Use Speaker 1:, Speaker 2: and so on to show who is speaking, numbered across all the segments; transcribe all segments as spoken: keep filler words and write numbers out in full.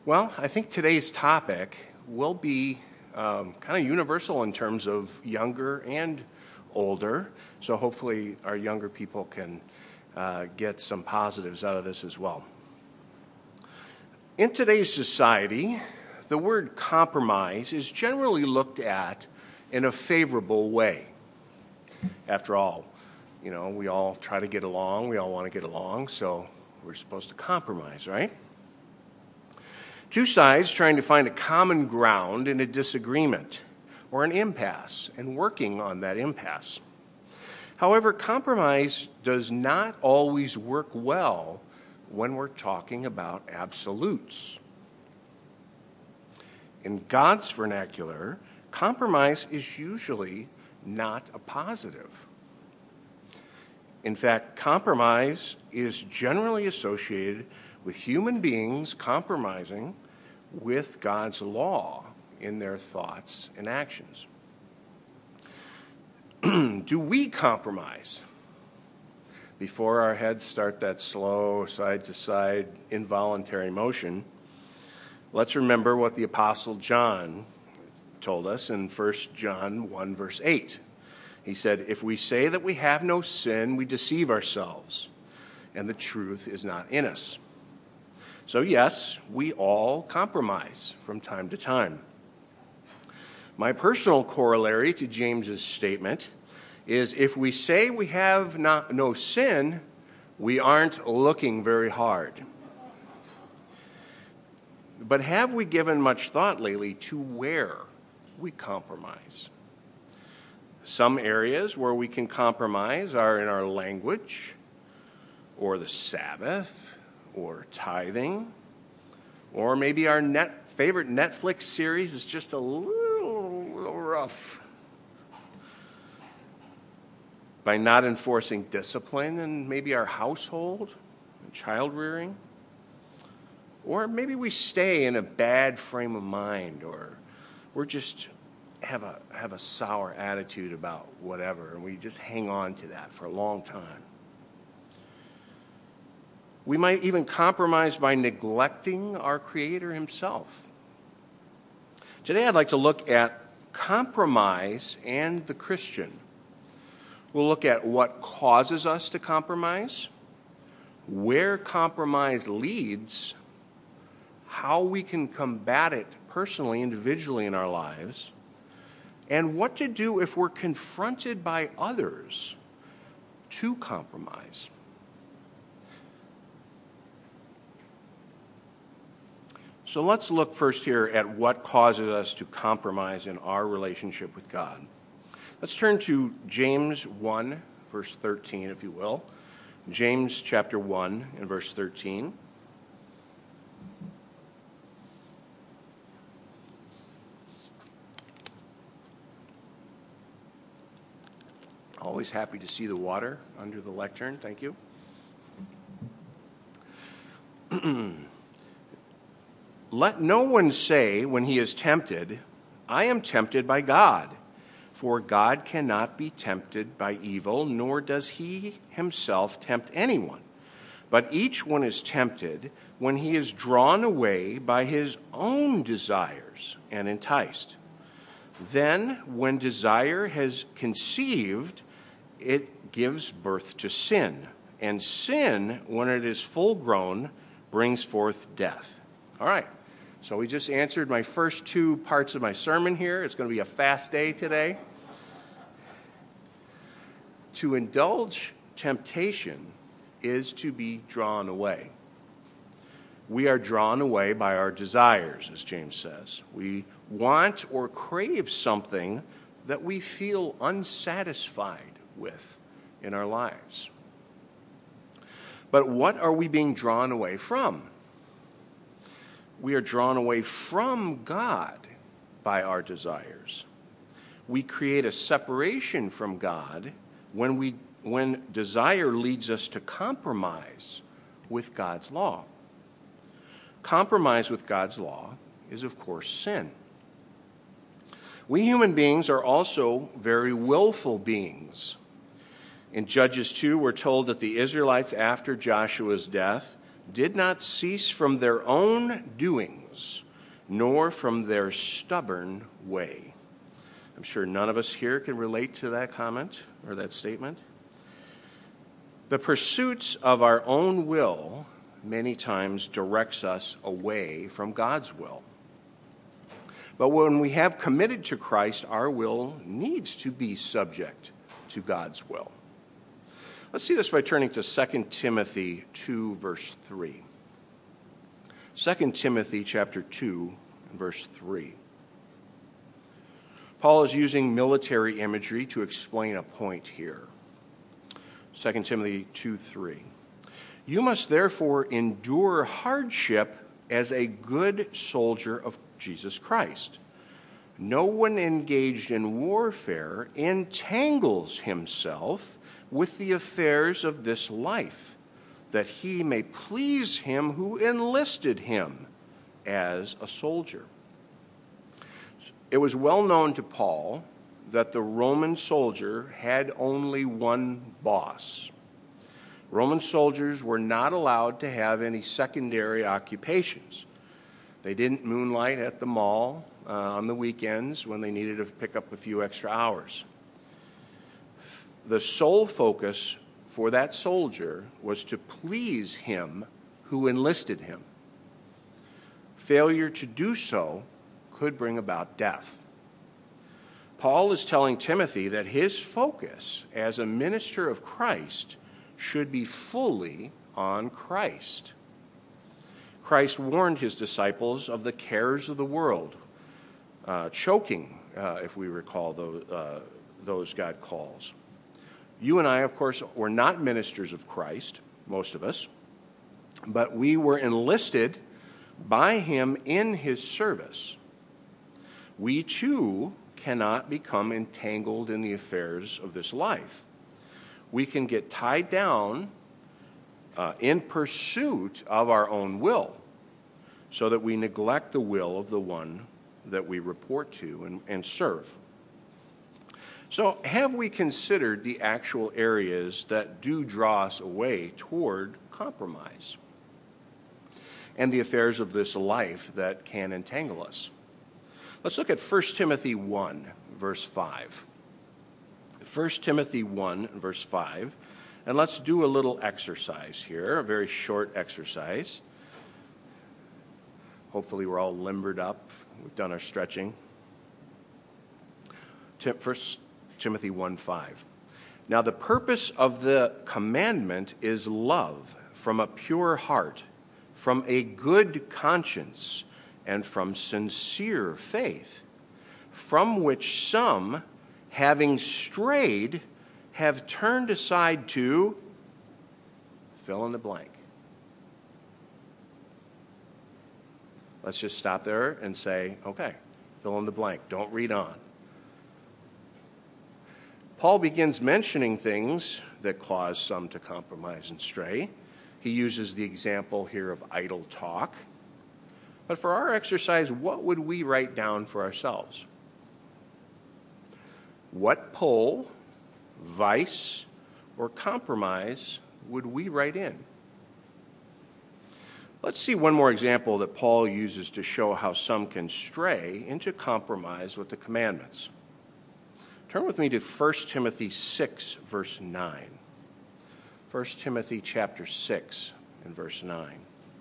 Speaker 1: Well, I think today's topic will be um, kind of universal in terms of younger and older. So hopefully our younger people can uh, get some positives out of this as well. In today's society, the word compromise is generally looked at in a favorable way. After all, you know, we all try to get along, we all want to get along, so we're supposed to compromise, right? Two sides trying to find a common ground in a disagreement or an impasse and working on that impasse. However, compromise does not always work well when we're talking about absolutes. In God's vernacular, compromise is usually not a positive. In fact, compromise is generally associated with human beings compromising with God's law in their thoughts and actions. Do we compromise? Before our heads start that slow side-to-side involuntary motion, let's remember what the Apostle John told us in First John one, verse eight. He said, "If we say that we have no sin, we deceive ourselves, and the truth is not in us." So yes, we all compromise from time to time. My personal corollary to James's statement is if we say we have not, no sin, we aren't looking very hard. But have we given much thought lately to where we compromise? Some areas where we can compromise are in our language, or the Sabbath, or tithing, or maybe our net, favorite Netflix series is just a little, little rough. By not enforcing discipline in maybe our household, and child rearing, or maybe we stay in a bad frame of mind, or we're just have a have a sour attitude about whatever, and we just hang on to that for a long time. We might even compromise by neglecting our Creator Himself. Today I'd like to look at compromise and the Christian. We'll look at what causes us to compromise, where compromise leads, how we can combat it personally, individually in our lives, and what to do if we're confronted by others to compromise. So let's look first here at what causes us to compromise in our relationship with God. Let's turn to James one, verse thirteen, if you will. James chapter one and verse thirteen. Always happy to see the water under the lectern. Thank you. Let no one say when he is tempted, "I am tempted by God." For God cannot be tempted by evil, nor does he himself tempt anyone. But each one is tempted when he is drawn away by his own desires and enticed. Then, when desire has conceived, it gives birth to sin. And sin, when it is full grown, brings forth death. All right. So we just answered my first two parts of my sermon here. It's going to be a fast day today. To indulge temptation is to be drawn away. We are drawn away by our desires, as James says. We want or crave something that we feel unsatisfied with in our lives. But what are we being drawn away from? We are drawn away from God by our desires. We create a separation from God when we when desire leads us to compromise with God's law. Compromise with God's law is, of course, sin. We human beings are also very willful beings. In Judges two, we're told that the Israelites, after Joshua's death, did not cease from their own doing things, nor from their stubborn way. I'm sure none of us here can relate to that comment or that statement. The pursuits of our own will many times directs us away from God's will. But when we have committed to Christ, our will needs to be subject to God's will. Let's see this by turning to Second Timothy two, verse three. Second Timothy chapter two, verse three. Paul is using military imagery to explain a point here. Second Timothy two, three. You must therefore endure hardship as a good soldier of Jesus Christ. No one engaged in warfare entangles himself with the affairs of this life, that he may please him who enlisted him as a soldier. It was well known to Paul that the Roman soldier had only one boss. Roman soldiers were not allowed to have any secondary occupations. They didn't moonlight at the mall uh, on the weekends when they needed to pick up a few extra hours. The sole focus for that soldier was to please him who enlisted him. Failure to do so could bring about death. Paul is telling Timothy that his focus as a minister of Christ should be fully on Christ. Christ warned his disciples of the cares of the world, uh, choking, uh, if we recall those, uh, those God calls. You and I, of course, were not ministers of Christ, most of us, but we were enlisted by him in his service. We, too, cannot become entangled in the affairs of this life. We can get tied down uh, in pursuit of our own will, so that we neglect the will of the one that we report to and, and serve. So have we considered the actual areas that do draw us away toward compromise and the affairs of this life that can entangle us? Let's look at First Timothy one, verse five. First Timothy one, verse five. And let's do a little exercise here, a very short exercise. Hopefully we're all limbered up. We've done our stretching. First Timothy one, five. Now the purpose of the commandment is love from a pure heart, from a good conscience, and from sincere faith, from which some, having strayed, have turned aside to fill in the blank. Let's just stop there and say, okay, fill in the blank. Don't read on. Paul begins mentioning things that cause some to compromise and stray. He uses the example here of idle talk. But for our exercise, what would we write down for ourselves? What pull, vice, or compromise would we write in? Let's see one more example that Paul uses to show how some can stray into compromise with the commandments. Turn with me to First Timothy six, verse nine. First Timothy chapter six and verse nine.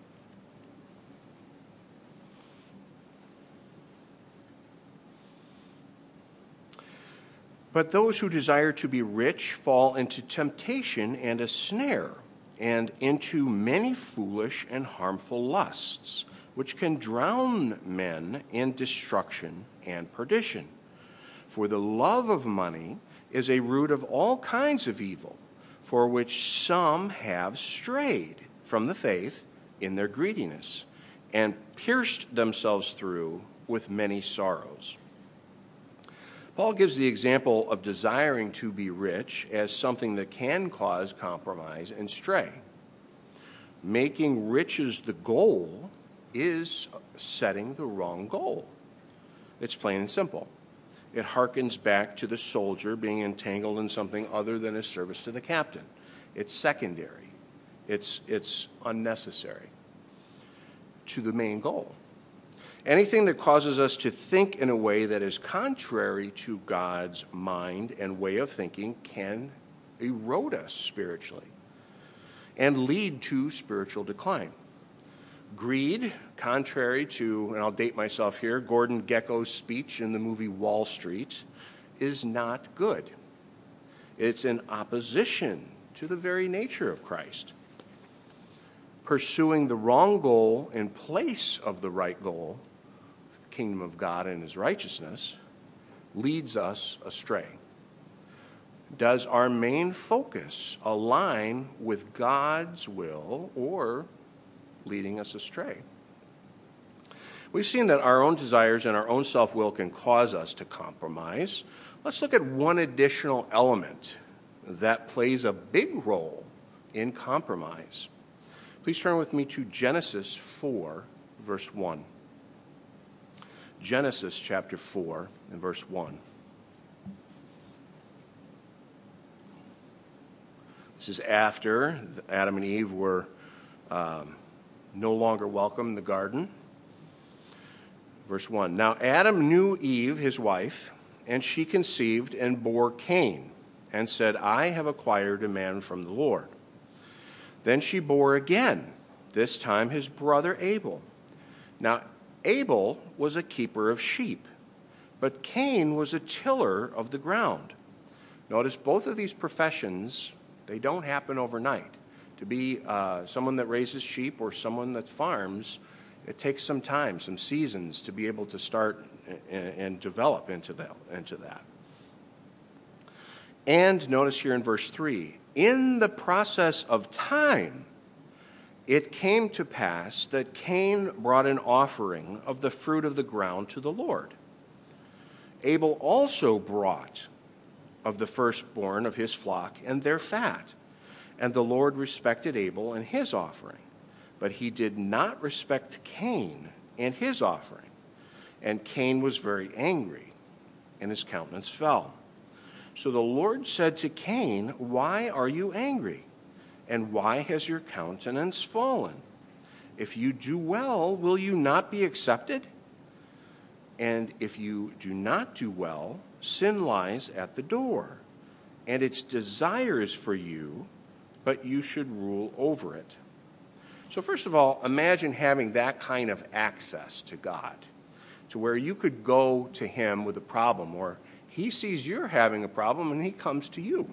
Speaker 1: But those who desire to be rich fall into temptation and a snare, and into many foolish and harmful lusts, which can drown men in destruction and perdition. For the love of money is a root of all kinds of evil, for which some have strayed from the faith in their greediness, and pierced themselves through with many sorrows. Paul gives the example of desiring to be rich as something that can cause compromise and stray. Making riches the goal is setting the wrong goal. It's plain and simple. It harkens back to the soldier being entangled in something other than his service to the captain. It's secondary. It's, it's unnecessary to the main goal. Anything that causes us to think in a way that is contrary to God's mind and way of thinking can erode us spiritually and lead to spiritual decline. Greed, contrary to, and I'll date myself here, Gordon Gekko's speech in the movie Wall Street, is not good. It's in opposition to the very nature of Christ. Pursuing the wrong goal in place of the right goal, the kingdom of God and his righteousness, leads us astray. Does our main focus align with God's will or leading us astray? We've seen that our own desires and our own self-will can cause us to compromise. Let's look at one additional element that plays a big role in compromise. Please turn with me to Genesis four, verse one. Genesis chapter four and verse one. This is after Adam and Eve were um, no longer welcome in the garden. Verse one. Now Adam knew Eve, his wife, and she conceived and bore Cain, and said, I have acquired a man from the Lord. Then she bore again, this time his brother Abel. Now Abel was a keeper of sheep, but Cain was a tiller of the ground. Notice both of these professions, they don't happen overnight. To be uh, someone that raises sheep or someone that farms, it takes some time, some seasons to be able to start and, and develop into that, into that. And notice here in verse three, in the process of time, it came to pass that Cain brought an offering of the fruit of the ground to the Lord. Abel also brought of the firstborn of his flock and their fat. And the Lord respected Abel and his offering, but he did not respect Cain and his offering. And Cain was very angry, and his countenance fell. So the Lord said to Cain, why are you angry? And why has your countenance fallen? If you do well, will you not be accepted? And if you do not do well, sin lies at the door, and its desire is for you, but you should rule over it. So first of all, imagine having that kind of access to God, to where you could go to him with a problem, or he sees you're having a problem and he comes to you.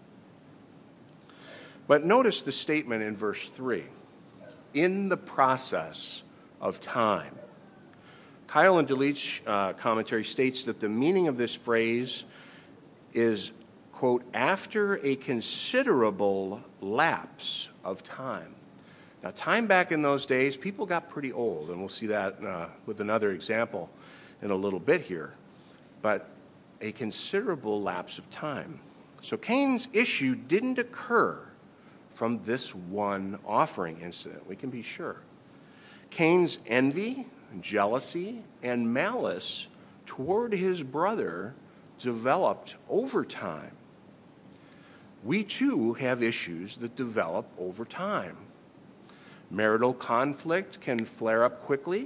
Speaker 1: But notice the statement in verse three, in the process of time. Kyle and Delitzsch uh, commentary states that the meaning of this phrase is, quote, after a considerable lapse of time. Now, time back in those days, people got pretty old, and we'll see that uh, with another example in a little bit here. But a considerable lapse of time. So Cain's issue didn't occur from this one offering incident, we can be sure. Cain's envy, jealousy, and malice toward his brother developed over time. We too have issues that develop over time. Marital conflict can flare up quickly.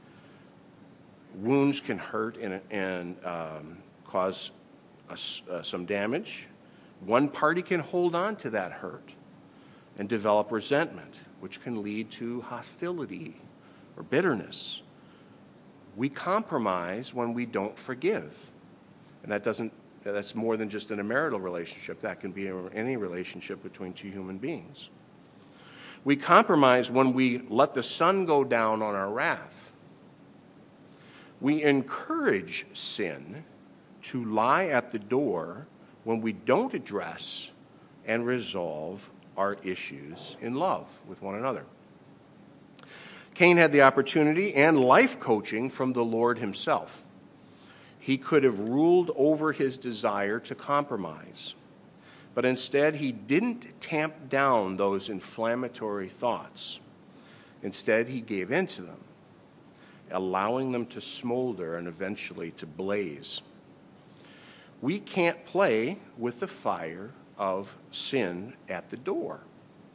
Speaker 1: Wounds can hurt and, and um, cause a, uh, some damage. One party can hold on to that hurt and develop resentment, which can lead to hostility or bitterness. We compromise when we don't forgive. And that doesn't, that's more than just in a marital relationship. That can be in any relationship between two human beings. We compromise when we let the sun go down on our wrath. We encourage sin to lie at the door when we don't address and resolve our issues in love with one another. Cain had the opportunity and life coaching from the Lord himself. He could have ruled over his desire to compromise, but instead he didn't tamp down those inflammatory thoughts. Instead, he gave in to them, allowing them to smolder and eventually to blaze. We can't play with the fire of sin at the door.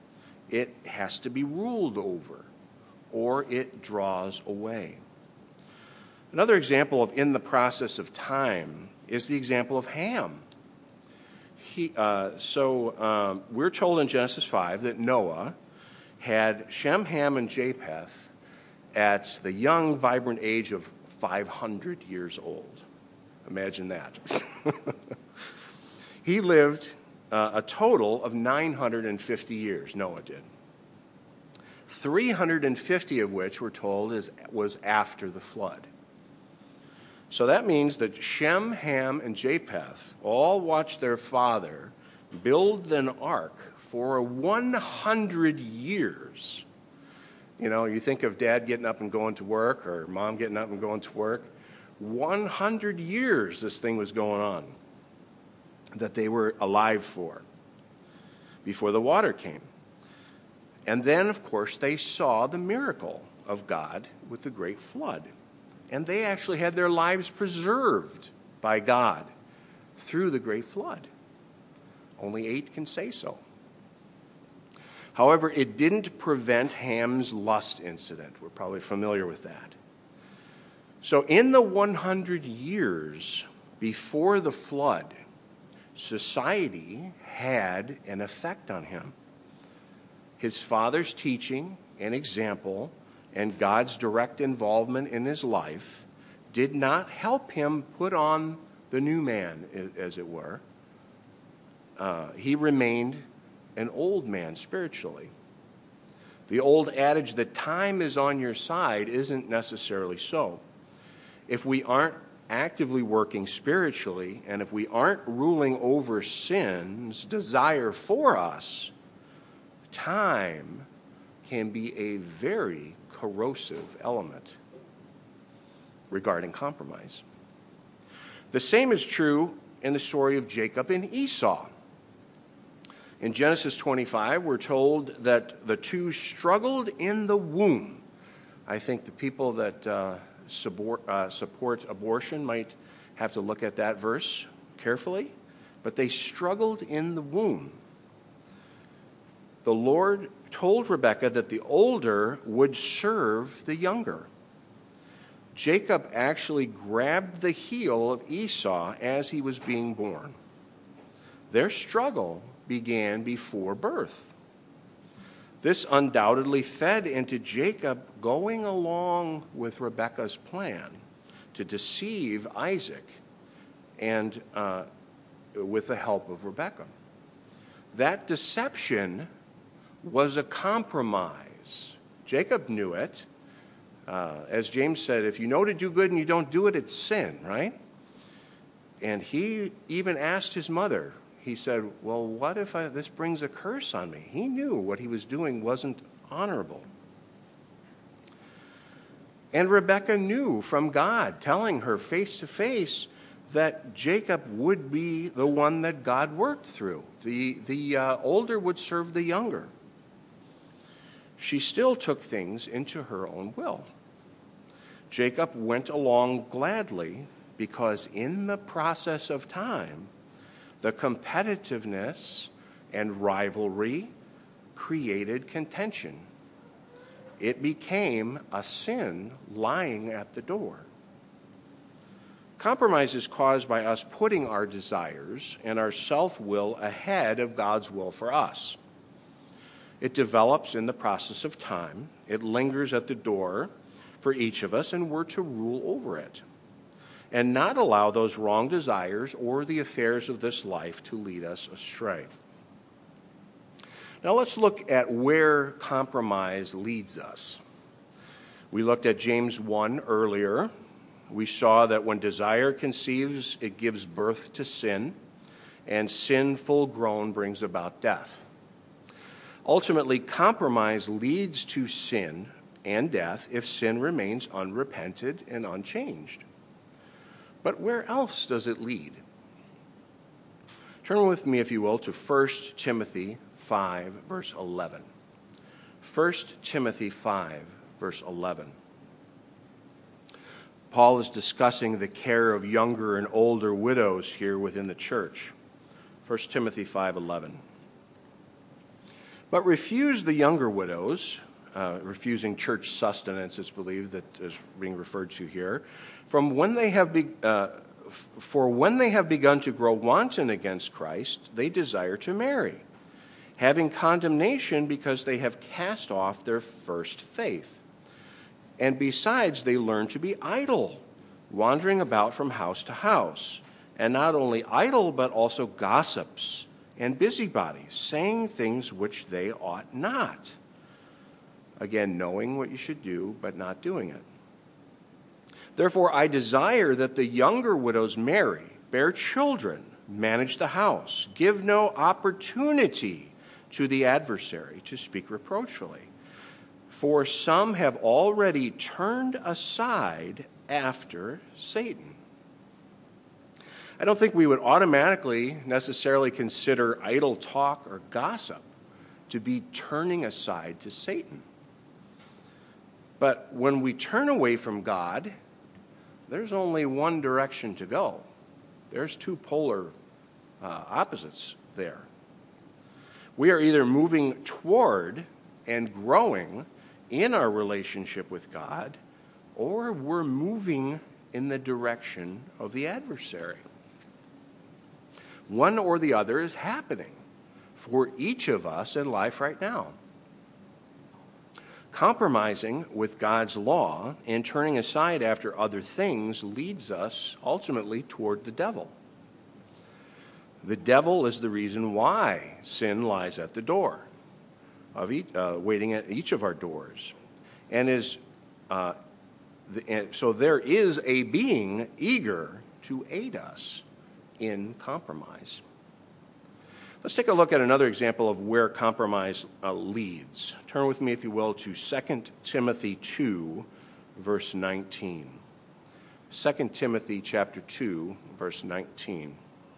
Speaker 1: It has to be ruled over, or it draws away. Another example of in the process of time is the example of Ham. He, uh, so um, we're told in Genesis five that Noah had Shem, Ham, and Japheth at the young, vibrant age of five hundred years old. Imagine that. He lived uh, a total of nine hundred fifty years, Noah did. three hundred fifty of which we're told is, was after the flood. So that means that Shem, Ham, and Japheth all watched their father build an ark for one hundred years. You know, you think of dad getting up and going to work or mom getting up and going to work. one hundred years this thing was going on that they were alive for before the water came. And then, of course, they saw the miracle of God with the great flood. And they actually had their lives preserved by God through the great flood. Only eight can say so. However, it didn't prevent Ham's lust incident. We're probably familiar with that. So in the one hundred years before the flood, society had an effect on him. His father's teaching and example and God's direct involvement in his life did not help him put on the new man, as it were. Uh, he remained an old man spiritually. The old adage that time is on your side isn't necessarily so. If we aren't actively working spiritually, and if we aren't ruling over sin's desire for us, time can be a very corrosive element regarding compromise. The same is true in the story of Jacob and Esau. In Genesis twenty-five, we're told that the two struggled in the womb. I think the people that uh, support, uh, support abortion might have to look at that verse carefully, but they struggled in the womb. The Lord told Rebekah that the older would serve the younger. Jacob actually grabbed the heel of Esau as he was being born. Their struggle began before birth. This undoubtedly fed into Jacob going along with Rebekah's plan to deceive Isaac and uh, with the help of Rebekah. That deception was a compromise. Jacob knew it. Uh, as James said, if you know to do good and you don't do it, it's sin, right? And he even asked his mother, he said, well, what if I, this brings a curse on me? He knew what he was doing wasn't honorable. And Rebekah knew from God, telling her face to face that Jacob would be the one that God worked through. The, the uh, older would serve the younger. She still took things into her own will. Jacob went along gladly because in the process of time, the competitiveness and rivalry created contention. It became a sin lying at the door. Compromise is caused by us putting our desires and our self-will ahead of God's will for us. It develops in the process of time. It lingers at the door for each of us, and we're to rule over it and not allow those wrong desires or the affairs of this life to lead us astray. Now let's look at where compromise leads us. We looked at James one earlier. We saw that when desire conceives, it gives birth to sin, and sin full grown brings about death. Ultimately, compromise leads to sin and death if sin remains unrepented and unchanged. But where else does it lead? Turn with me, if you will, to First Timothy five, verse eleven. First Timothy five, verse eleven. Paul is discussing the care of younger and older widows here within the church. First Timothy five eleven. But refuse the younger widows uh, refusing church sustenance, it's believed that is being referred to here, from when they have be, uh, f- for when they have begun to grow wanton against Christ, they desire to marry, having condemnation because they have cast off their first faith. And besides, they learn to be idle, wandering about from house to house, and not only idle, but also gossips and busybodies, saying things which they ought not. Again, knowing what you should do, but not doing it. Therefore, I desire that the younger widows marry, bear children, manage the house, give no opportunity to the adversary to speak reproachfully. For some have already turned aside after Satan. I don't think we would automatically necessarily consider idle talk or gossip to be turning aside to Satan. But when we turn away from God, there's only one direction to go. There's two polar uh, opposites there. We are either moving toward and growing in our relationship with God, or we're moving in the direction of the adversary. One or the other is happening for each of us in life right now. Compromising with God's law and turning aside after other things leads us ultimately toward the devil. The devil is the reason why sin lies at the door, of each, uh, waiting at each of our doors. And is uh, the, and so there is a being eager to aid us in compromise. Let's take a look at another example of where compromise uh, leads. Turn with me, if you will, to Second Timothy two, verse nineteen. Second Timothy chapter two, verse nineteen.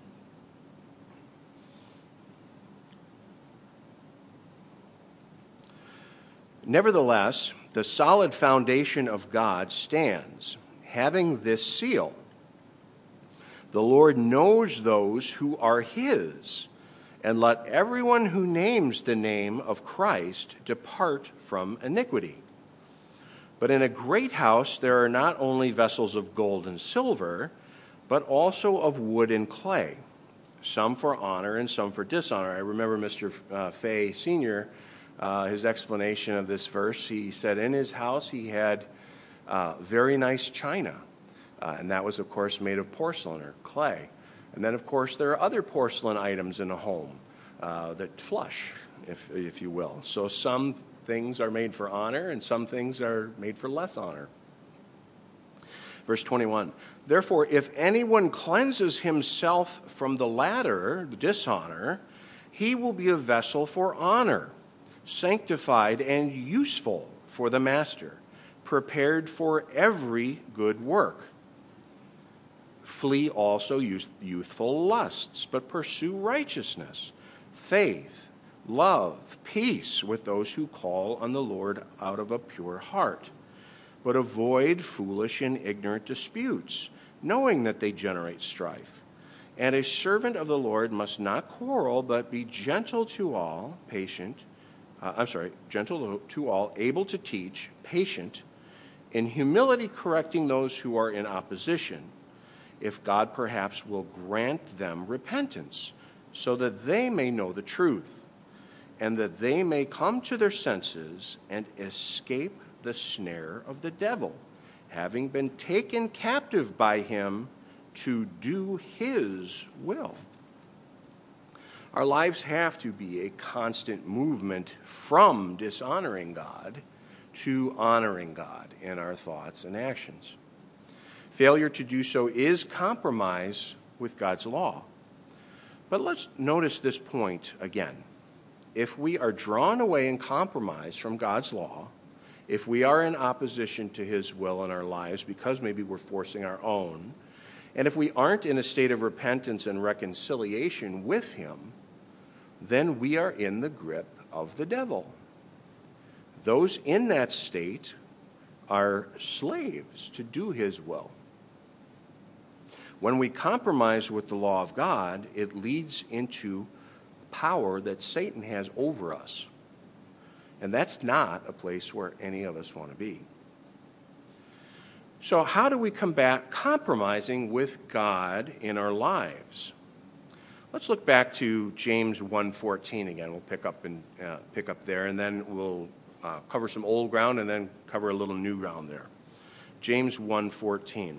Speaker 1: Nevertheless, the solid foundation of God stands, having this seal. The Lord knows those who are his, and let everyone who names the name of Christ depart from iniquity. But in a great house there are not only vessels of gold and silver, but also of wood and clay, some for honor and some for dishonor. I remember Mister Uh, Fay Senior, uh, his explanation of this verse. He said in his house he had uh, very nice china, uh, and that was, of course, made of porcelain or clay. And then, of course, there are other porcelain items in a home uh, that flush, if, if you will. So some things are made for honor, and some things are made for less honor. Verse twenty-one, therefore, if anyone cleanses himself from the latter, the dishonor, he will be a vessel for honor, sanctified and useful for the master, prepared for every good work. Flee also youth, youthful lusts, but pursue righteousness, faith, love, peace with those who call on the Lord out of a pure heart. But avoid foolish and ignorant disputes, knowing that they generate strife. And a servant of the Lord must not quarrel, but be gentle to all, patient, uh, I'm sorry, gentle to all, able to teach, patient, in humility correcting those who are in opposition, if God perhaps will grant them repentance, so that they may know the truth, and that they may come to their senses and escape the snare of the devil, having been taken captive by him to do his will. Our lives have to be a constant movement from dishonoring God to honoring God in our thoughts and actions. Failure to do so is compromise with God's law. But let's notice this point again. If we are drawn away and compromised from God's law, if we are in opposition to his will in our lives because maybe we're forcing our own, and if we aren't in a state of repentance and reconciliation with him, then we are in the grip of the devil. Those in that state are slaves to do his will. When we compromise with the law of God, it leads into power that Satan has over us. And that's not a place where any of us want to be. So how do we combat compromising with God in our lives? Let's look back to James one fourteen again. We'll pick up and uh, pick up there, and then we'll uh, cover some old ground and then cover a little new ground there. James one fourteen.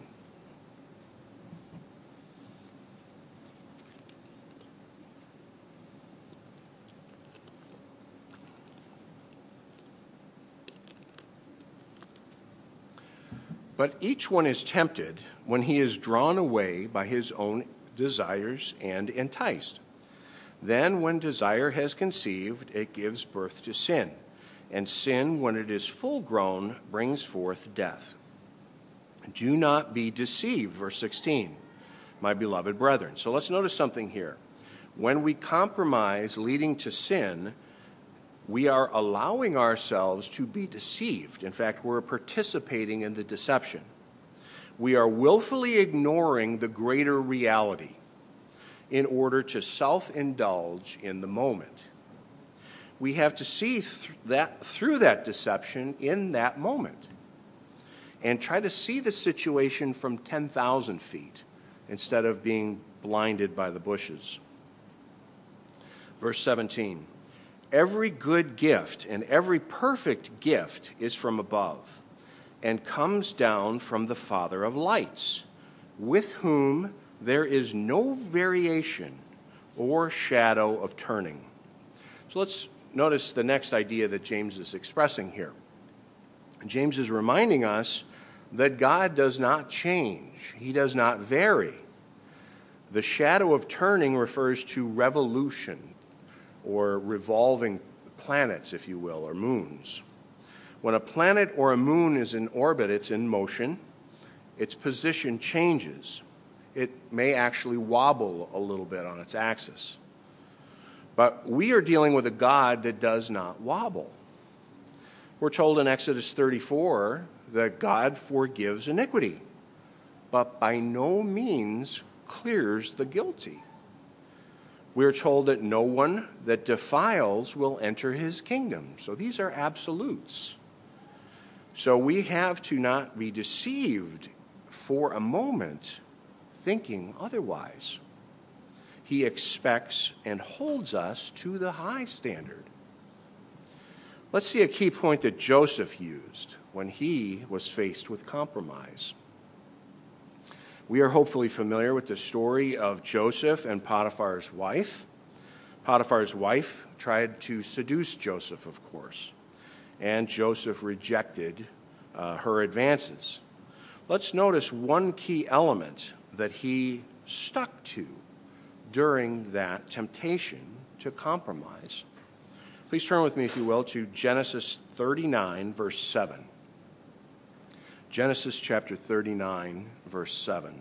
Speaker 1: But each one is tempted when he is drawn away by his own desires and enticed. Then, when desire has conceived, it gives birth to sin. And sin, when it is full grown, brings forth death. Do not be deceived, verse sixteen, my beloved brethren. So let's notice something here. When we compromise leading to sin, we are allowing ourselves to be deceived. In fact, we're participating in the deception. We are willfully ignoring the greater reality in order to self-indulge in the moment. We have to see th- that through that deception in that moment and try to see the situation from ten thousand feet instead of being blinded by the bushes. Verse seventeen. Every good gift and every perfect gift is from above and comes down from the Father of lights, with whom there is no variation or shadow of turning. So let's notice the next idea that James is expressing here. James is reminding us that God does not change. He does not vary. The shadow of turning refers to revolution, or revolving planets, if you will, or moons. When a planet or a moon is in orbit, it's in motion. Its position changes. It may actually wobble a little bit on its axis. But we are dealing with a God that does not wobble. We're told in Exodus thirty-four that God forgives iniquity, but by no means clears the guilty. We're told that no one that defiles will enter his kingdom. So these are absolutes. So we have to not be deceived for a moment thinking otherwise. He expects and holds us to the high standard. Let's see a key point that Joseph used when he was faced with compromise. We are hopefully familiar with the story of Joseph and Potiphar's wife. Potiphar's wife tried to seduce Joseph, of course, and Joseph rejected uh, her advances. Let's notice one key element that he stuck to during that temptation to compromise. Please turn with me, if you will, to Genesis thirty-nine, verse seven. Genesis chapter thirty-nine, verse seven.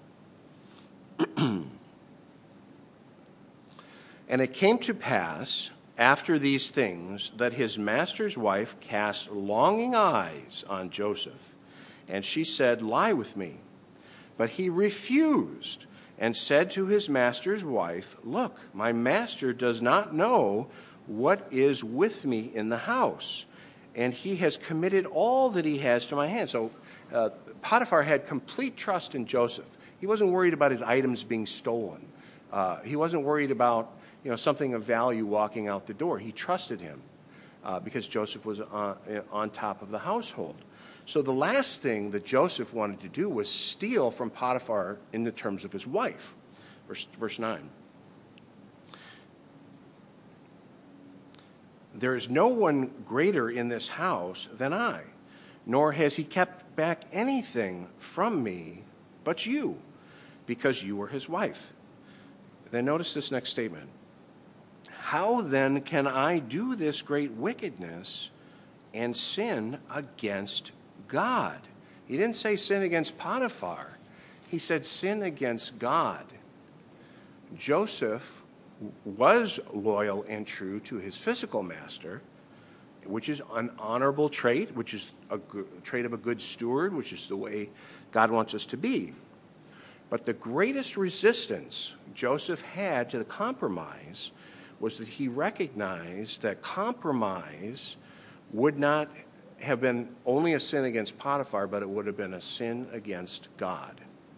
Speaker 1: And it came to pass after these things that his master's wife cast longing eyes on Joseph, and she said, "Lie with me." But he refused and said to his master's wife, "Look, my master does not know what is with me in the house, and he has committed all that he has to my hand." So uh, Potiphar had complete trust in Joseph. He wasn't worried about his items being stolen. Uh, he wasn't worried about you know something of value walking out the door. He trusted him uh, because Joseph was on, on top of the household. So the last thing that Joseph wanted to do was steal from Potiphar in the terms of his wife. Verse, verse nine. There is no one greater in this house than I, nor has he kept back anything from me but you, because you were his wife. Then notice this next statement. How then can I do this great wickedness and sin against God? He didn't say sin against Potiphar. He said sin against God. Joseph was loyal and true to his physical master, which is an honorable trait, which is a good, trait of a good steward, which is the way God wants us to be. But the greatest resistance Joseph had to the compromise was that he recognized that compromise would not have been only a sin against Potiphar, but it would have been a sin against God.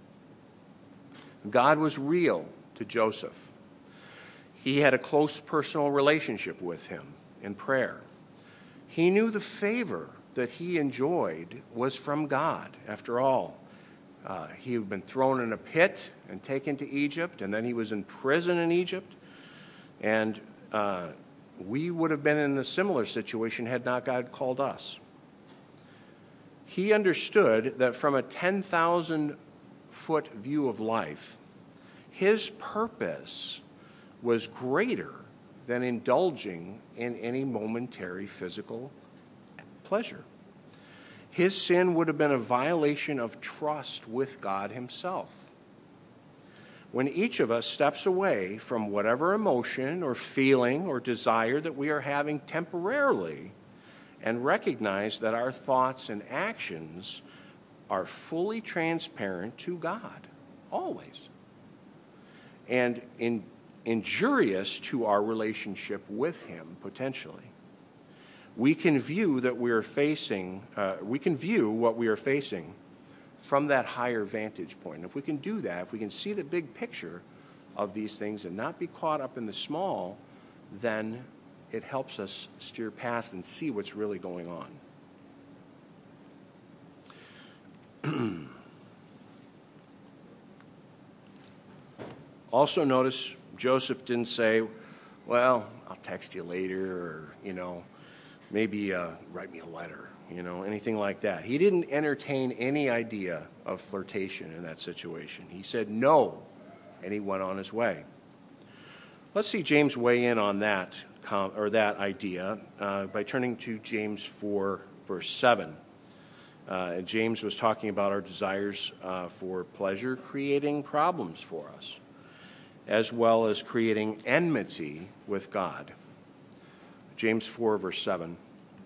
Speaker 1: God was real to Joseph. He had a close personal relationship with him in prayer. He knew the favor that he enjoyed was from God. After all, uh, he had been thrown in a pit and taken to Egypt, and then he was in prison in Egypt. And uh, we would have been in a similar situation had not God called us. He understood that from a ten thousand foot view of life, his purpose was greater than indulging in any momentary physical pleasure. His sin would have been a violation of trust with God himself. When each of us steps away from whatever emotion or feeling or desire that we are having temporarily and recognize that our thoughts and actions are fully transparent to God, always, and in, injurious to our relationship with him, potentially, we can view that we are facing, uh, we can view what we are facing from that higher vantage point. And if we can do that, if we can see the big picture of these things and not be caught up in the small, then it helps us steer past and see what's really going on. Also notice Joseph didn't say, well, I'll text you later, or, you know, maybe uh, write me a letter, you know, anything like that. He didn't entertain any idea of flirtation in that situation. He said no, and he went on his way. Let's see James weigh in on that or that idea uh, by turning to James four, verse seven. Uh, James was talking about our desires uh, for pleasure creating problems for us, as well as creating enmity with God. James four, verse seven.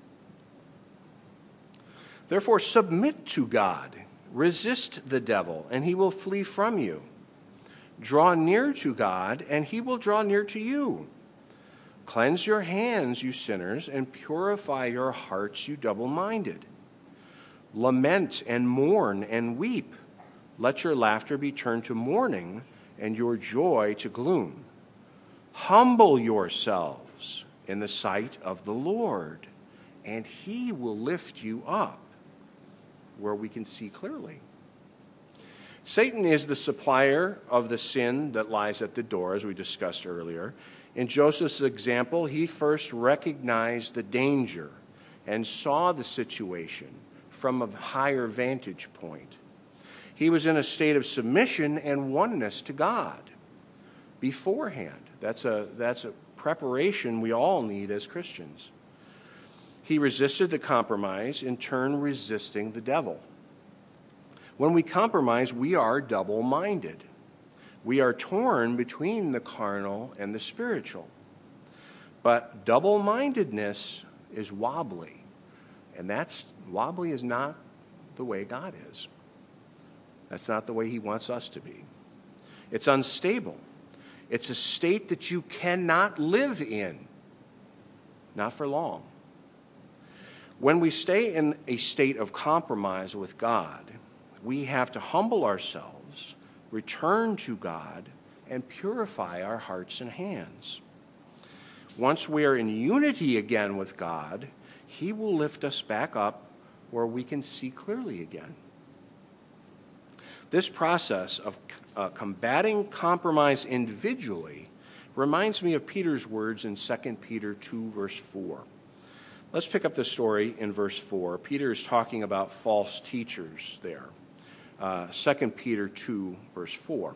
Speaker 1: Therefore, submit to God, resist the devil, and he will flee from you. Draw near to God, and he will draw near to you. Cleanse your hands, you sinners, and purify your hearts, you double-minded. Lament and mourn and weep. Let your laughter be turned to mourning, and your joy to gloom. Humble yourselves in the sight of the Lord, and he will lift you up where we can see clearly. Satan is the supplier of the sin that lies at the door, as we discussed earlier. In Joseph's example, he first recognized the danger and saw the situation from a higher vantage point. He was in a state of submission and oneness to God beforehand. That's a, that's a preparation we all need as Christians. He resisted the compromise, in turn resisting the devil. When we compromise, we are double-minded. We are torn between the carnal and the spiritual. But double-mindedness is wobbly, and that's wobbly is not the way God is. That's not the way he wants us to be. It's unstable. It's a state that you cannot live in, not for long. When we stay in a state of compromise with God, we have to humble ourselves, return to God, and purify our hearts and hands. Once we are in unity again with God, he will lift us back up where we can see clearly again. This process of uh, combating compromise individually reminds me of Peter's words in Second Peter two, verse four. Let's pick up the story in verse four. Peter is talking about false teachers there. Uh, Second Peter two, verse four.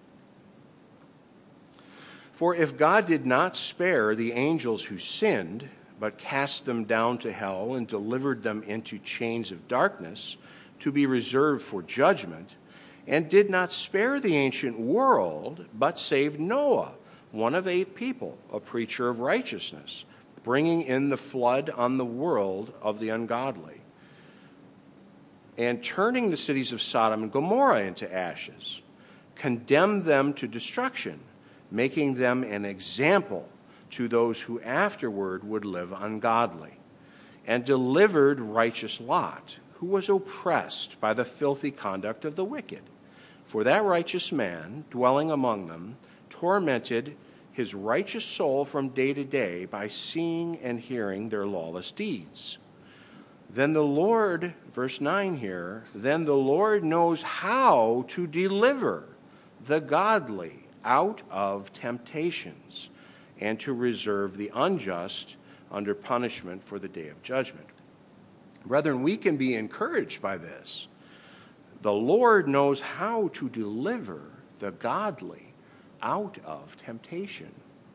Speaker 1: For if God did not spare the angels who sinned, but cast them down to hell and delivered them into chains of darkness to be reserved for judgment, and did not spare the ancient world, but saved Noah, one of eight people, a preacher of righteousness, bringing in the flood on the world of the ungodly, and turning the cities of Sodom and Gomorrah into ashes, condemned them to destruction, making them an example to those who afterward would live ungodly. and delivered righteous Lot, who was oppressed by the filthy conduct of the wicked. For that righteous man, dwelling among them, tormented his righteous soul from day to day by seeing and hearing their lawless deeds. Then the Lord, verse nine here, then the Lord knows how to deliver the godly out of temptations and to reserve the unjust under punishment for the day of judgment. Brethren, we can be encouraged by this. The Lord knows how to deliver the godly out of temptation.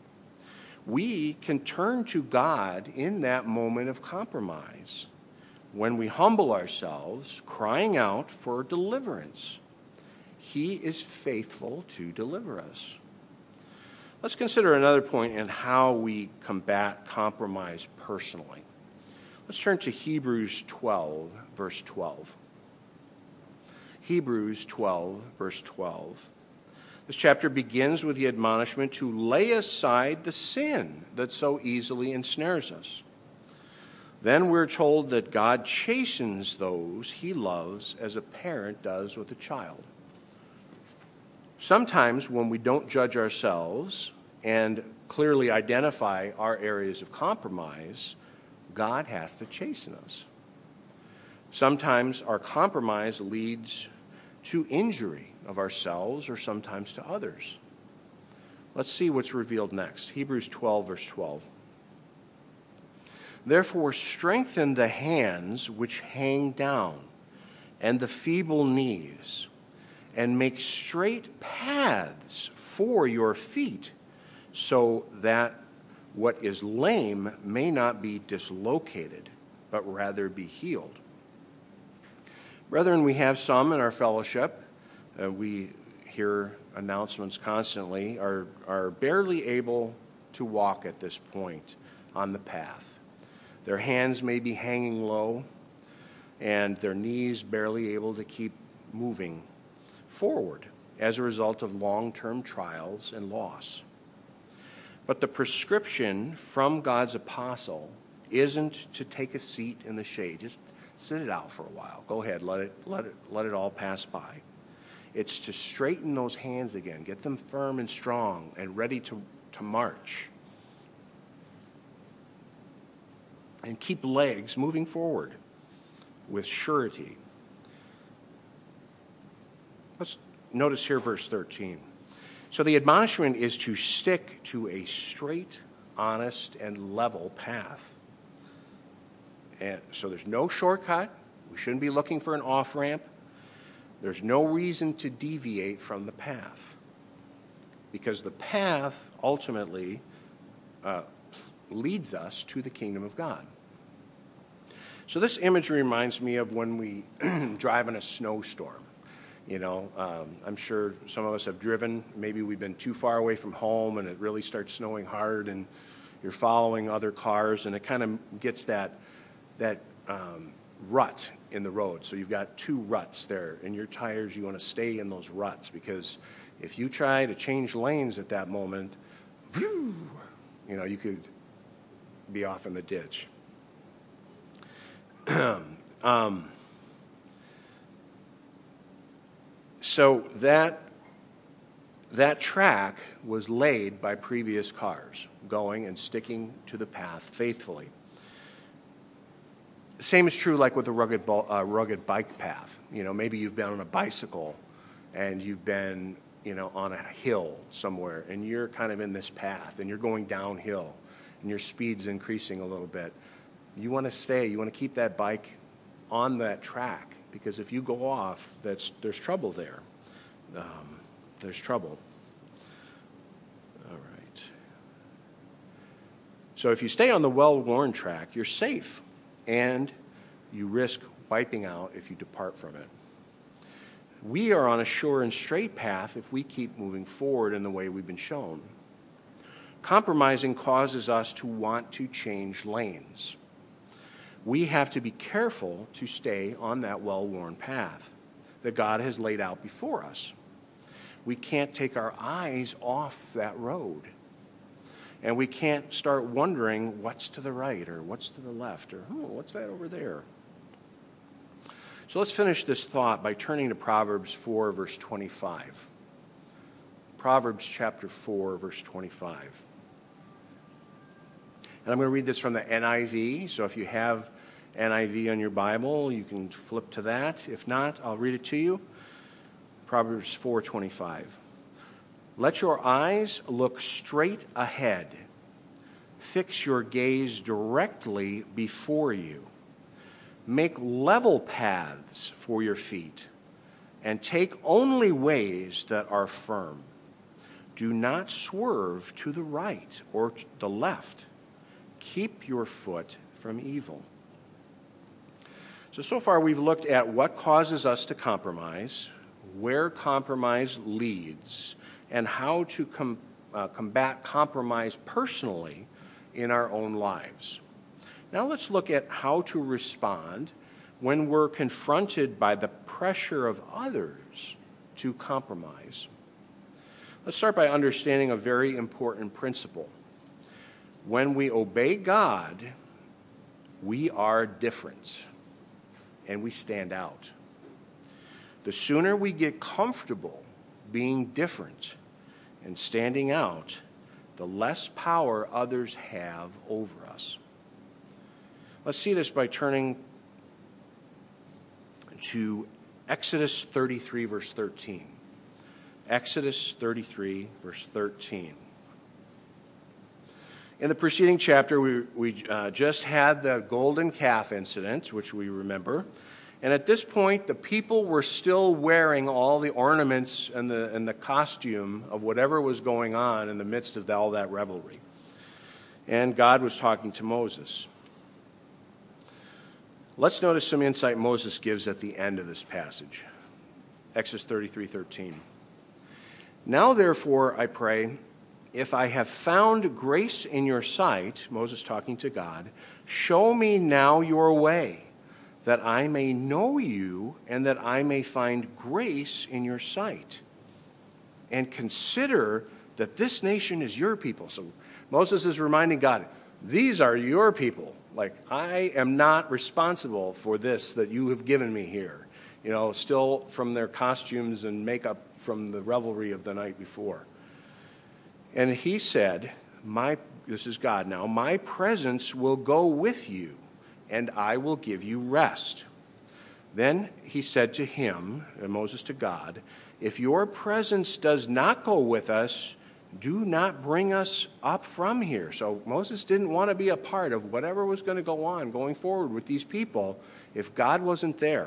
Speaker 1: We can turn to God in that moment of compromise when we humble ourselves, crying out for deliverance. He is faithful to deliver us. Let's consider another point in how we combat compromise personally. Let's turn to Hebrews twelve, verse twelve. Hebrews twelve, verse twelve. This chapter begins with the admonishment to lay aside the sin that so easily ensnares us. Then we're told that God chastens those he loves as a parent does with a child. Sometimes when we don't judge ourselves and clearly identify our areas of compromise, God has to chasten us. Sometimes our compromise leads to injury of ourselves or sometimes to others. Let's see what's revealed next. Hebrews twelve, verse twelve. Therefore, strengthen the hands which hang down, and the feeble knees, and make straight paths for your feet, so that what is lame may not be dislocated, but rather be healed. Brethren, we have some in our fellowship, uh, we hear announcements constantly, are, are barely able to walk at this point on the path. Their hands may be hanging low, and their knees barely able to keep moving forward as a result of long-term trials and loss. But the prescription from God's apostle isn't to take a seat in the shade. Just sit it out for a while. Go ahead, let it, let it, let it all pass by. It's to straighten those hands again, get them firm and strong and ready to, to march. And keep legs moving forward with surety. Let's notice here verse thirteen. So the admonishment is to stick to a straight, honest, and level path. And so there's no shortcut. We shouldn't be looking for an off-ramp. There's no reason to deviate from the path, because the path ultimately uh, leads us to the kingdom of God. So this imagery reminds me of when we drive in a snowstorm. You know, um, I'm sure some of us have driven. Maybe we've been too far away from home and it really starts snowing hard and you're following other cars and it kind of gets that, that um, rut in the road. So you've got two ruts there, and your tires, you want to stay in those ruts, because if you try to change lanes at that moment, you know, you could be off in the ditch. um, so that that track was laid by previous cars, going and sticking to the path faithfully. The same is true like with a rugged, uh, rugged bike path. You know, maybe you've been on a bicycle and you've been, you know, on a hill somewhere, and you're kind of in this path and you're going downhill and your speed's increasing a little bit. You want to stay, you want to keep that bike on that track, because if you go off, that's there's trouble there. Um, there's trouble. All right. So if you stay on the well-worn track, you're safe, and you risk wiping out if you depart from it. We are on a sure and straight path if we keep moving forward in the way we've been shown. Compromising causes us to want to change lanes. We have to be careful to stay on that well-worn path that God has laid out before us. We can't take our eyes off that road. And we can't start wondering what's to the right or what's to the left or, oh, what's that over there? So let's finish this thought by turning to Proverbs four, verse twenty-five. Proverbs chapter four, verse twenty-five. And I'm going to read this from the N I V. So if you have N I V on your Bible, you can flip to that. If not, I'll read it to you. Proverbs four twenty-five. Let your eyes look straight ahead. Fix your gaze directly before you. Make level paths for your feet, and take only ways that are firm. Do not swerve to the right or to the left. Keep your foot from evil. So, so far we've looked at what causes us to compromise, where compromise leads, and how to com- uh, combat compromise personally in our own lives. Now let's look at how to respond when we're confronted by the pressure of others to compromise. Let's start by understanding a very important principle. When we obey God, we are different and we stand out. The sooner we get comfortable being different and standing out, the less power others have over us. Let's see this by turning to Exodus thirty-three, verse thirteen. Exodus thirty-three, verse thirteen. In the preceding chapter, we, we uh, just had the golden calf incident, which we remember. And at this point, the people were still wearing all the ornaments and the, and the costume of whatever was going on in the midst of all that revelry. And God was talking to Moses. Let's notice some insight Moses gives at the end of this passage. Exodus thirty-three thirteen. Now, therefore, I pray, if I have found grace in your sight, Moses talking to God, show me now your way, that I may know you and that I may find grace in your sight. And consider that this nation is your people. So Moses is reminding God, these are your people. Like, I am not responsible for this that you have given me here. You know, still from their costumes and makeup from the revelry of the night before. And he said, "My this is God now, my presence will go with you, and I will give you rest." Then he said to him, and Moses to God, "If your presence does not go with us, do not bring us up from here." So Moses didn't want to be a part of whatever was going to go on going forward with these people if God wasn't there.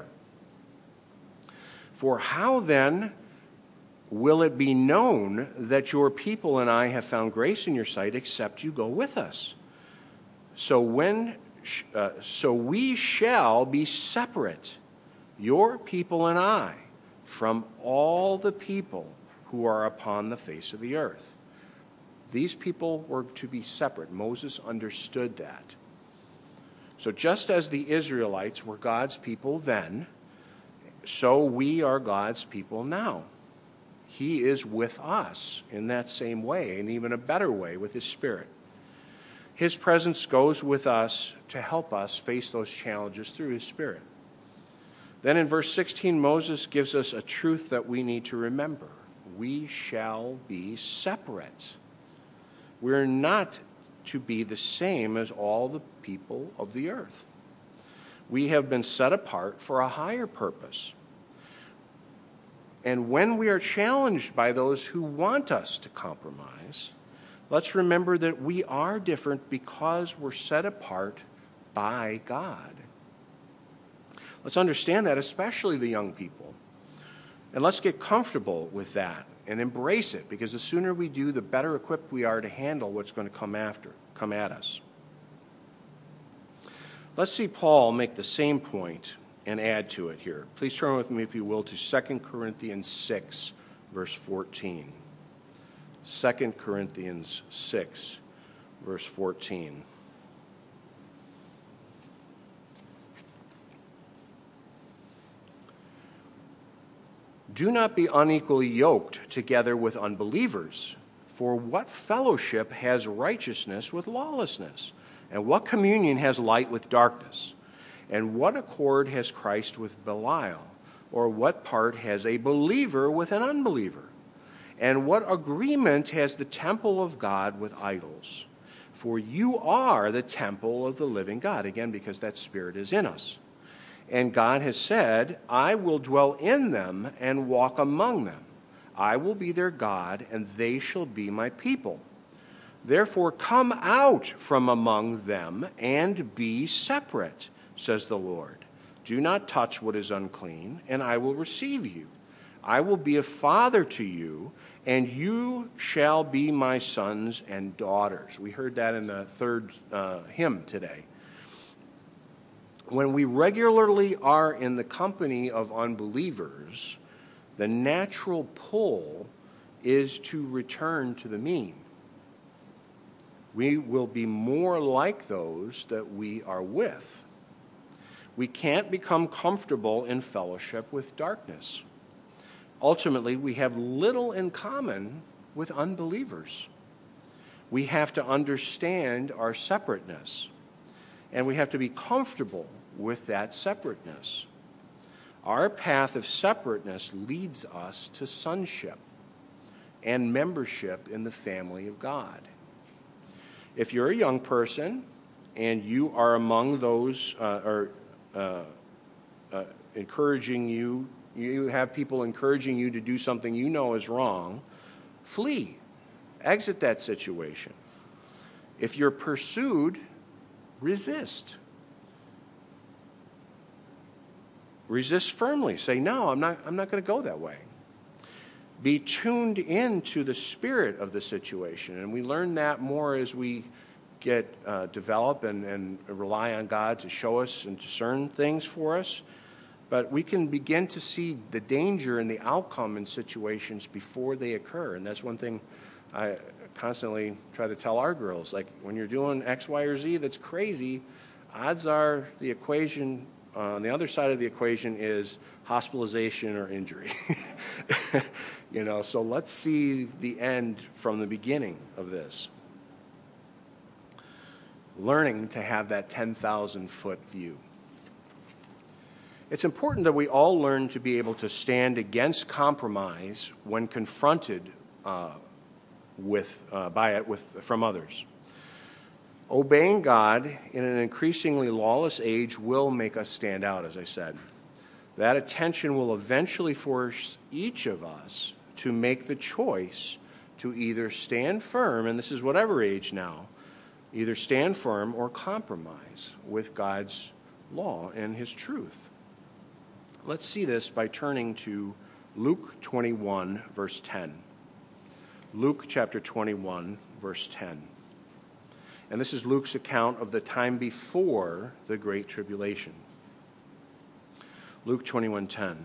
Speaker 1: "For how then will it be known that your people and I have found grace in your sight except you go with us? So when uh, so we shall be separate, your people and I, from all the people who are upon the face of the earth." These people were to be separate. Moses understood that. So just as the Israelites were God's people then, so we are God's people now. He is with us in that same way, and even a better way with his Spirit. His presence goes with us to help us face those challenges through his Spirit. Then in verse sixteen, Moses gives us a truth that we need to remember. We shall be separate. We're not to be the same as all the people of the earth. We have been set apart for a higher purpose. And when we are challenged by those who want us to compromise, let's remember that we are different because we're set apart by God. Let's understand that, especially the young people. And let's get comfortable with that and embrace it, because the sooner we do, the better equipped we are to handle what's going to come after, come at us. Let's see Paul make the same point and add to it here. Please turn with me, if you will, to Second Corinthians six, verse fourteen. Second Corinthians six, verse fourteen. "Do not be unequally yoked together with unbelievers. For what fellowship has righteousness with lawlessness? And what communion has light with darkness? And what accord has Christ with Belial? Or what part has a believer with an unbeliever? And what agreement has the temple of God with idols? For you are the temple of the living God. Again, because that Spirit is in us. And God has said, I will dwell in them and walk among them. I will be their God, and they shall be my people. Therefore, come out from among them and be separate, says the Lord. Do not touch what is unclean, and I will receive you. I will be a father to you, and you shall be my sons and daughters. We heard that in the third uh, hymn today. When we regularly are in the company of unbelievers, the natural pull is to return to the mean. We will be more like those that we are with. We can't become comfortable in fellowship with darkness. Ultimately, we have little in common with unbelievers. We have to understand our separateness, and we have to be comfortable with that separateness. Our path of separateness leads us to sonship and membership in the family of God. If you're a young person and you are among those uh, or uh, uh, encouraging you, you have people encouraging you to do something you know is wrong, flee. Exit that situation. If you're pursued, resist. Resist firmly. Say, no, I'm not, I'm not going to go that way. Be tuned into the spirit of the situation. And we learn that more as we get uh, develop and, and rely on God to show us and discern things for us. But we can begin to see the danger and the outcome in situations before they occur. And that's one thing I constantly try to tell our girls. Like, when you're doing X, Y, or Z that's crazy, odds are the equation Uh, on the other side of the equation is hospitalization or injury. You know, so let's see the end from the beginning of this. Learning to have that ten thousand foot view. It's important that we all learn to be able to stand against compromise when confronted uh, with uh, by it with from others. Obeying God in an increasingly lawless age will make us stand out, as I said. That attention will eventually force each of us to make the choice to either stand firm, and this is whatever age now, either stand firm or compromise with God's law and his truth. Let's see this by turning to Luke twenty-one, verse ten. Luke chapter twenty-one, verse ten. And this is Luke's account of the time before the Great Tribulation. Luke twenty-one ten.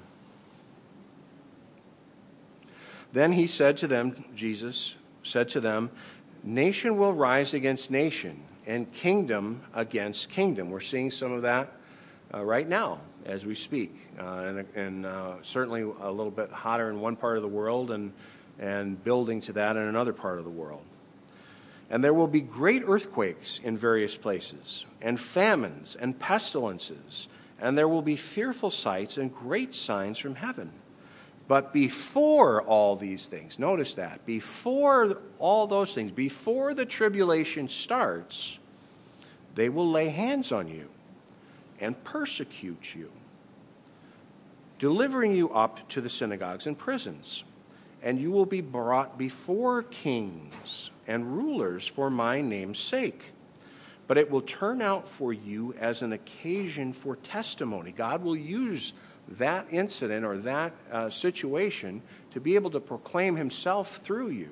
Speaker 1: Then he said to them, Jesus said to them, nation will rise against nation, and kingdom against kingdom. We're seeing some of that uh, right now as we speak. Uh, and and uh, certainly a little bit hotter in one part of the world and, and building to that in another part of the world. And there will be great earthquakes in various places, and famines and pestilences, and there will be fearful sights and great signs from heaven. But before all these things, notice that, before all those things, before the tribulation starts, they will lay hands on you and persecute you, delivering you up to the synagogues and prisons. And you will be brought before kings and rulers for my name's sake. But it will turn out for you as an occasion for testimony. God will use that incident or that uh, situation to be able to proclaim himself through you.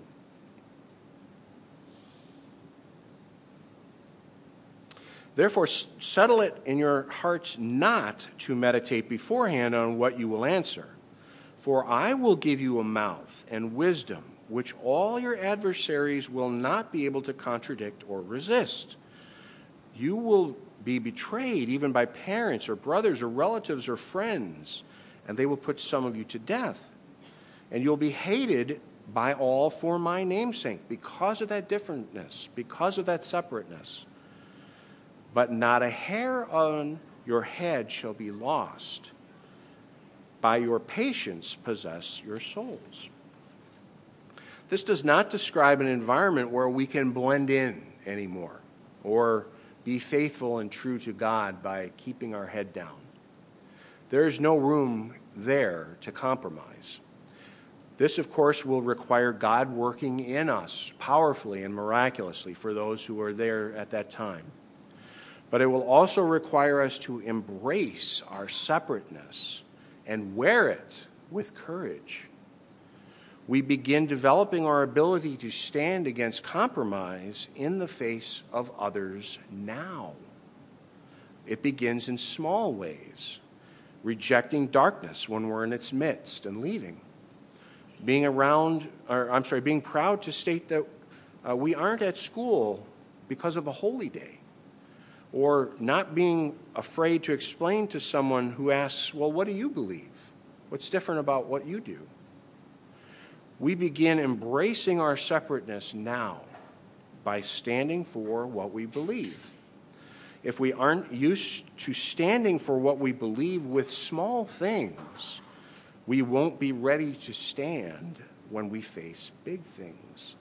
Speaker 1: Therefore, settle it in your hearts not to meditate beforehand on what you will answer. For I will give you a mouth and wisdom, which all your adversaries will not be able to contradict or resist. You will be betrayed even by parents or brothers or relatives or friends, and they will put some of you to death. And you'll be hated by all for my name's sake, because of that differentness, because of that separateness. But not a hair on your head shall be lost. By your patience possess your souls. This does not describe an environment where we can blend in anymore or be faithful and true to God by keeping our head down. There is no room there to compromise. This, of course, will require God working in us powerfully and miraculously for those who are there at that time. But it will also require us to embrace our separateness and wear it with courage. We begin developing our ability to stand against compromise in the face of others now. It begins in small ways, rejecting darkness when we're in its midst and leaving. Being around, or I'm sorry, being proud to state that uh, we aren't at school because of a holy day. Or not being afraid to explain to someone who asks, well, what do you believe? What's different about what you do? We begin embracing our separateness now by standing for what we believe. If we aren't used to standing for what we believe with small things, we won't be ready to stand when we face big things.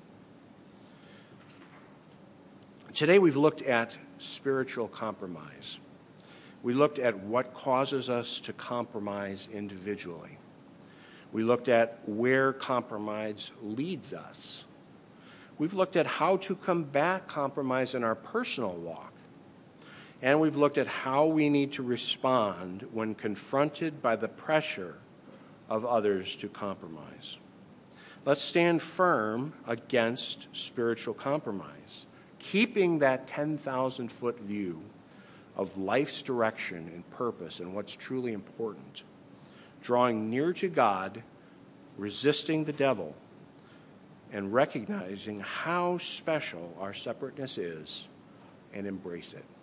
Speaker 1: Today we've looked at spiritual compromise. We looked at what causes us to compromise individually. We looked at where compromise leads us. We've looked at how to combat compromise in our personal walk. And we've looked at how we need to respond when confronted by the pressure of others to compromise. Let's stand firm against spiritual compromise, keeping that ten thousand foot view of life's direction and purpose and what's truly important, drawing near to God, resisting the devil, and recognizing how special our separateness is and embrace it.